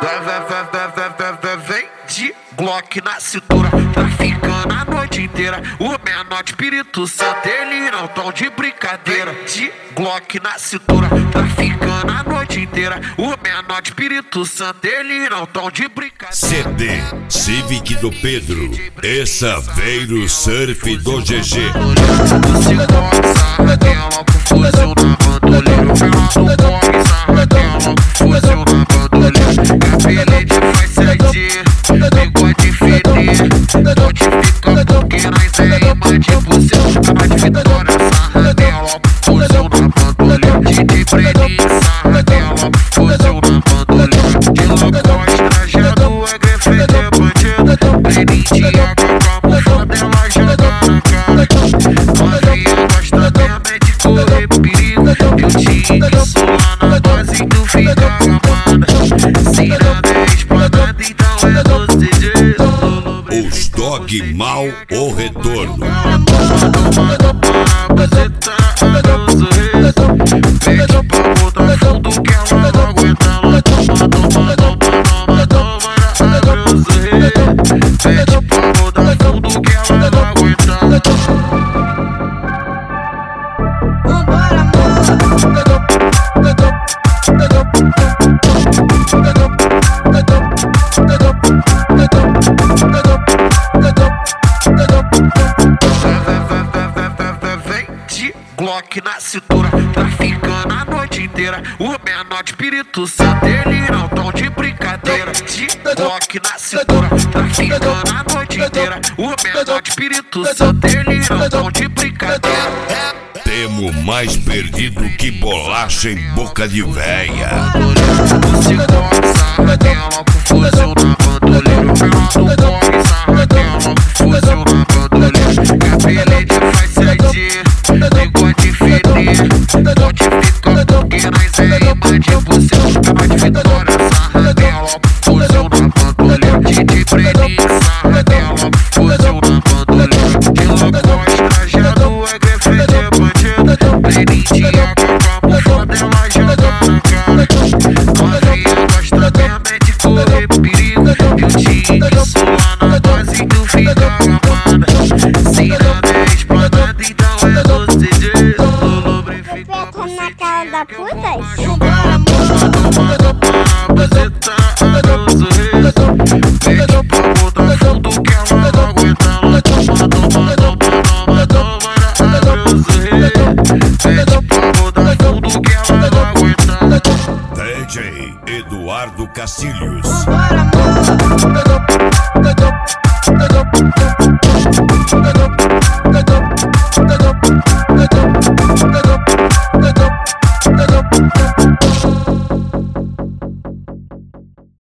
Vem de Glock na cintura, traficando a noite inteira. O menor de Espírito Santo, ele não tão de brincadeira. De Glock na cintura, traficando a noite inteira. O menor de Espírito Santo, ele não tão de brincadeira. CD Civic do Pedro, essa veio no surf do GG. Você gosta, tem logo fuzil na bandoleira. Pelado corre, sarra, tem logo fuzil na bandoleira. Capelete faz certinho, bigode feder. Notifica porque nós é imã de você. Canal de Vitória, sarra, tem logo fuzil na bandoleira. DJ Preninho, sarra, tem logo fuzil na bandoleira. De logo trajado, é grefe de bandido. Preninho te acaba, foda ela joga na cara. Novinha gosta também de correr perigo. Eu te enguiço lá na base, tu fica gamada. Se não der esplanada, então é doce de Os Dog Mal, o retorno. Pede pra botar fundo que ela não aguenta. Ela toma, abre o sorriso. Pede pra botar fundo que ela não aguenta. Vambora, amor. Vem de Glock na cintura, traficando a noite inteira. O menor de Espírito Santo, ele não tão de brincadeira. De Glock na cintura, traficando a noite inteira. O menor de Espírito Santo, ele não tão de brincadeira. Temo mais perdido que bolacha em boca de véia. Você gosta, tem logo fuzil na bandoleira. Pelado corre, sarra, tem logo fuzil na bandoleira. Capelete faz certinho, bigode feder. Notifica porque nós é imã de você. Canal de Vitória, sarra, tem logo fuzil na bandoleira. DJ Preninho, sarra, tem logo fuzil na bandoleira. De logo trajado, é grefe de bandido. Preninho te acaba, foda ela joga na cara. Novinha gosta também de correr perigo. Eu te enguiço lá na base, tu fica gamada. Se não der esplanada, então é doce de lubrifica. Você na cara da puta? Jogar a toma, você tá abre o sorriso. Pede pra botar fundo que ela não aguenta. Ela toma, abre o sorriso. Pede pra botar fundo que ela não aguenta. DJ Eduardo Cacilhos. Vambora, amor.